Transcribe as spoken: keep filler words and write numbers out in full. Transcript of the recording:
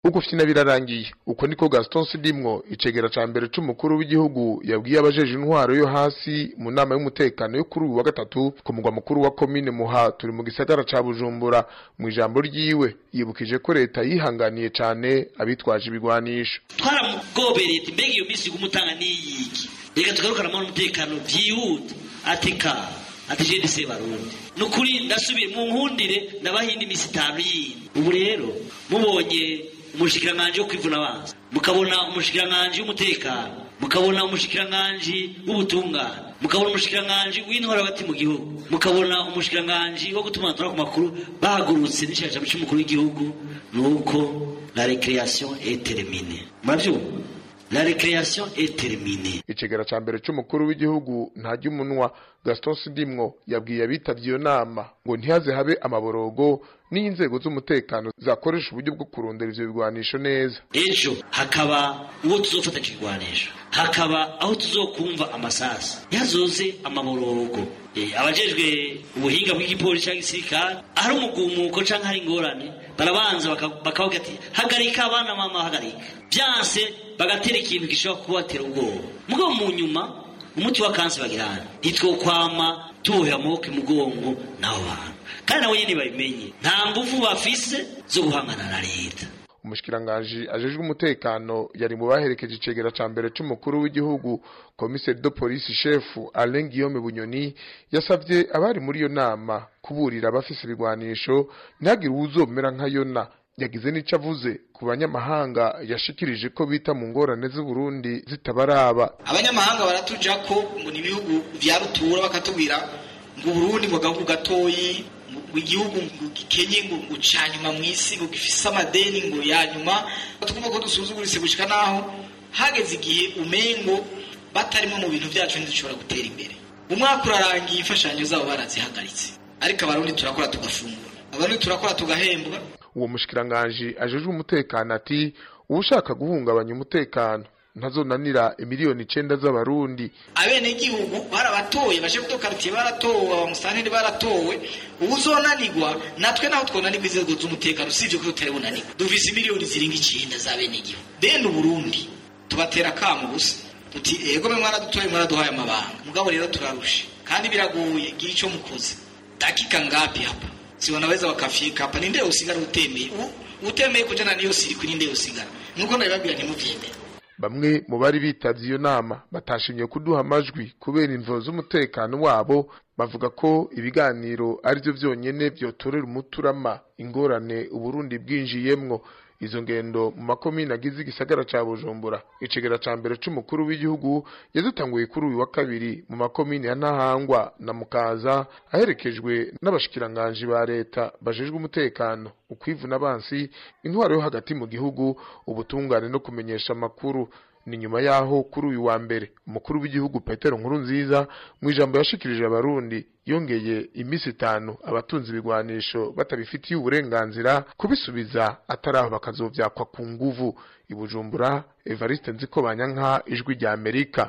uko fina birarangiye uko niko Gaston Sidimwo icegera ca mbere c'umukuru w'igihugu yabwiye abajeje intwaro yo hasi mu nama y'umutekano yo kuri uyu wa gatatu ku mugwa mukuru wa commune Muha turi mu gisagara ca Bujumbura. Mu ijambo ryiwe yibukije ko leta yihanganiye cane abitwaje ibigwanisho. Twaramugobereye mbega iyo misi gumutanga niyiki reka tugarukana mu umutekano vyihuta atika atije dise barundi nukuri ndasubiye mu nkundire ndabahindi misi itanu yindi. Ubu rero mubonye umushikiranganje wo kwivuna abanza mukabona umushikiranganje w'umutekano mukabona umushikiranganje w'ubutungane mukabona umushikiranganje w'intwara bati mu gihugu mukabona umushikiranganje wo gutuma ku makuru bahagurutse n'icyaje cy'umukuru w'igihugu nuko la récréation est terminée. Mavyo la récréation est terminée. Icegera ca mbere c'umukuru w'igihugu ntajya umunwa Gaston Sidimwo yabwiye abitavye iyo nama ngo ntihaze habe amaborogo n'inzego z'umutekano zakoresha uburyo bwo kurondera ivyo bigwanisho neza. Ejo hakaba uwo tuzofata kigwanisho hakaba aho tuzokumva amasasi yazoze amaborogo e, abajejwe ubuhinga bw'igipolisi cyangwa gisirikare ari umugumuko canke hari ingorane barabanza bakavuga ati hagarika abana mama hagarika byanse bagatera ikintu gishobora kubatera ubwoba mugabo mu nyuma umuti wa kansi bagirana itwo kwama tuhe amoke mugongo naho bantu kandi nabo nyene babimenye nta nguvu bafise zo guhangana na leta. Umushikiranganje ajejwe umutekano yari mu baherekeje icegera ca mbere c'umukuru w'igihugu commissaire de police chef Alain Guillaume Bunyoni yasavye abari muri iyo nama kuburira abafise ibigwanisho ntihagire uzomera nka Yona. Yagize n'ico avuze ku banyamahanga yashikirije ko bita mu ngorane z'u Burundi zitabaraba. Abanyamahanga baratuja ko ngo ni bihugu vya rutura bakatubwira ngo Burundi ngo gahugu gatoyi igihugu gikenye ngo ucanyuma mwisi ngo gifise amadeni ngo yanyuma tukumva ko dusuzugurise gushika naho hageze igihe umengo batarimo mu bintu byacu ndishobora gutera imbere. Umwaka urarangiye imfashanyo zabo barazihagaritse ariko abarundi turakora tugafungura abarundi turakora tugahembwa. Uwo mushikiranganje ajejwe umutekano ati ushaka guhungabanya umutekano ntazonanira imiliyoni icenda z'abarundi. Abene gihugu barabatoye baje kutokartiye baratowe abamusanteri baratowe ubuzonanirwa natwe naho twonanirwa izego z'umutekano sivyo ko tuterebonanirwa duvise imiliyoni ziringa icenda z'abene gihugu. Bene Burundi tubatera kamo gusa tuti ego mwe mwana dutoye mwana duhaye amabanga mugabo rero turarusha kandi biragoye gira ico mukoze dakika ngapi hapa si wanaweza wakafika hapa ninde usigara utemeye utemeye kujana niyo siri kuri ninde usigara nuko nabibabwira ntimuvyemere. Bamwe mu bari bitavye iyo nama batashimye kuduha amajwi kubera imvo z'umutekano wabo bavuga ko ibiganiro ari byo vyonyene vyotorera umuturama ingorane Uburundi bwinjiyemwo. Izo ngendo mu makomine agize igisagara ca Bujumbura icegera ca mbere c'umukuru w'igihugu yazitanguye kuri uyu wa kabiri mu makomine ya Ntahangwa na Mukaza aherekejwe n'abashikiranganje ba leta bajejwe umutekano ukwivuna abansi intwaro yo hagati mu gihugu ubutungane no kumenyesha amakuru. Ni nyuma yaho kuri uyu wa mbere umukuru w'igihugu Petero Nkurunziza mu ijambo yashikirije abarundi yongeye imisi itanu abatunzi ibigwanisho batabifitiye uburenganzira kubisubiza ataraho bakazovyakwa ku nguvu. I Bujumbura, Evariste Nzikobanyanka, Ijwi rya Amerika.